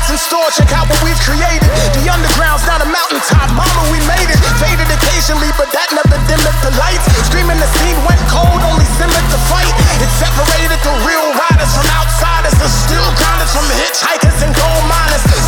what's in store, check out what we've created. The underground's not a mountaintop, mama, we made it. Faded occasionally, but that never dimmed the lights. Screaming the scene went cold, only simmered the fight. It separated the real riders from outsiders, the still grounded from hitchhikers and gold miners.